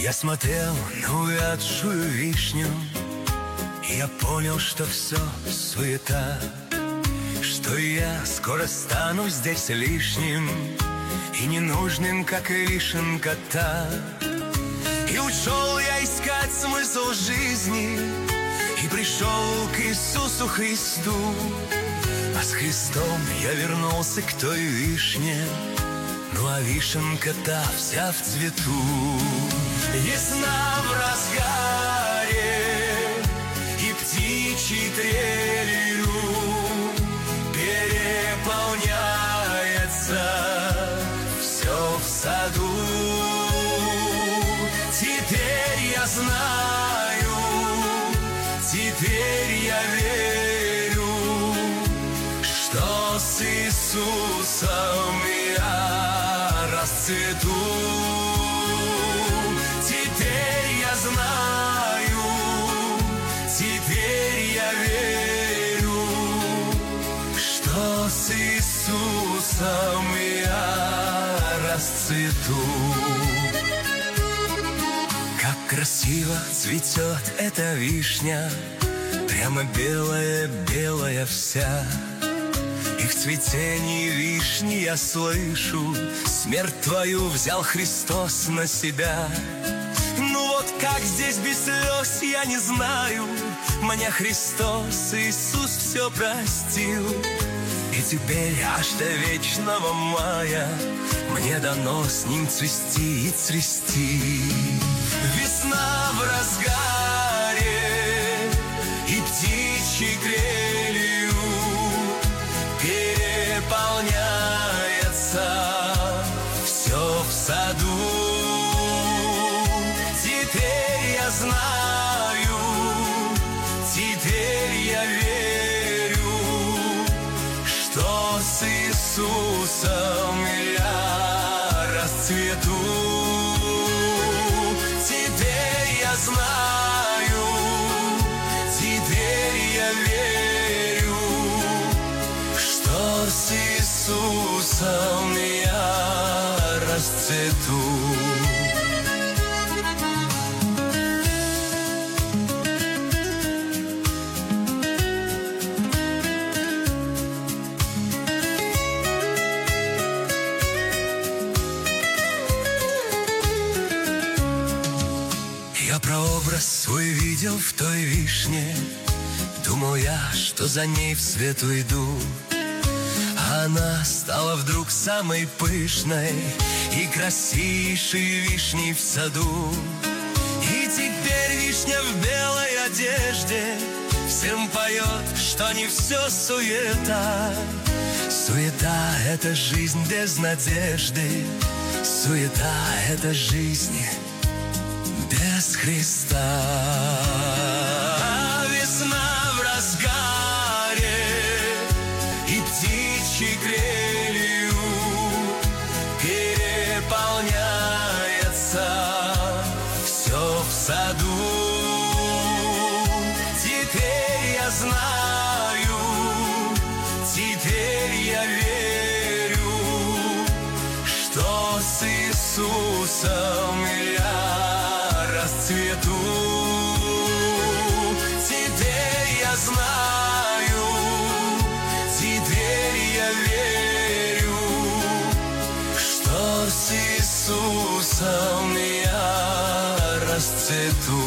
Я смотрел на увядшую вишню, и я понял, что все суета, что я скоро стану здесь лишним и ненужным, как и вишенка та. И ушел я искать смысл жизни, и пришел к Иисусу Христу. А с Христом я вернулся к той вишне, ну а вишенка та вся в цвету. Весна в разгаре, и птичьи трелью переполняется все в саду. Теперь я знаю, теперь я верю, что с Иисусом я расцвету. Теперь я знаю, теперь я верю, что с Иисусом я расцвету. Как красиво цветет эта вишня, прямо белая-белая вся. И в цветении вишни я слышу: смерть твою взял Христос на себя. Ну вот как здесь без слез, я не знаю. Мне Христос, Иисус все простил. И теперь аж до вечного мая мне дано с ним цвести и цвести. Весна в разгаре, и птичьи трелью переполняется все в саду. Теперь я знаю, теперь я верю, что с Иисусом я расцвету. Теперь я знаю, теперь я верю, что с Иисусом я расцвету. Я прообраз свой видел в той вишне, думал я, что за ней в свет уйду. А она стала вдруг самой пышной и красивейшей вишней в саду. И теперь вишня в белой одежде всем поет, что не все суета. Суета — это жизнь без надежды, суета — это жизнь без Христа. Весна в разгаре, и птичьи трелью переполняется все в саду. Теперь я знаю, теперь я верю, что с Иисусом я расцвету. Теперь я знаю, теперь я верю, что с Иисусом я расцвету.